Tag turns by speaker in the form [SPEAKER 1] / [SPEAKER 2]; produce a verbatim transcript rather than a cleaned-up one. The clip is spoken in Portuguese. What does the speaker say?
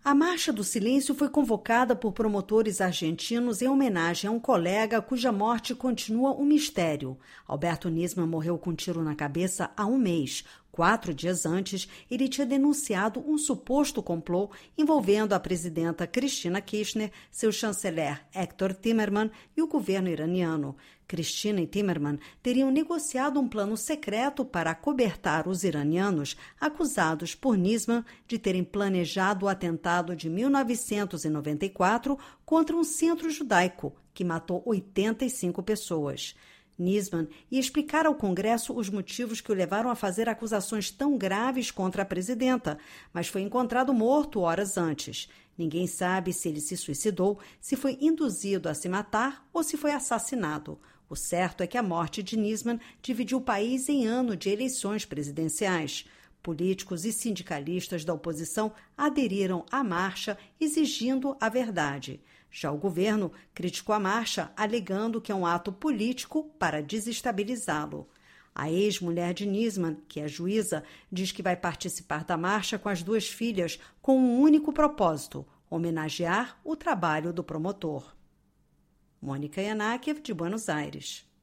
[SPEAKER 1] A Marcha do Silêncio foi convocada por promotores argentinos em homenagem a um colega cuja morte continua um mistério. Alberto Nisman morreu com um tiro na cabeça há um mês. Quatro dias antes, ele tinha denunciado um suposto complô envolvendo a presidenta Cristina Kirchner, seu chanceler Hector Timerman e o governo iraniano. Cristina e Timerman teriam negociado um plano secreto para acobertar os iranianos acusados por Nisman de terem planejado o atentado de mil novecentos e noventa e quatro contra um centro judaico, que matou oitenta e cinco pessoas. Nisman ia explicar ao Congresso os motivos que o levaram a fazer acusações tão graves contra a presidenta, mas foi encontrado morto horas antes. Ninguém sabe se ele se suicidou, se foi induzido a se matar ou se foi assassinado. O certo é que a morte de Nisman dividiu o país em ano de eleições presidenciais. Políticos e sindicalistas da oposição aderiram à marcha, exigindo a verdade. Já o governo criticou a marcha, alegando que é um ato político para desestabilizá-lo. A ex-mulher de Nisman, que é juíza, diz que vai participar da marcha com as duas filhas com um único propósito: homenagear o trabalho do promotor. Mônica Yanakiev, de Buenos Aires.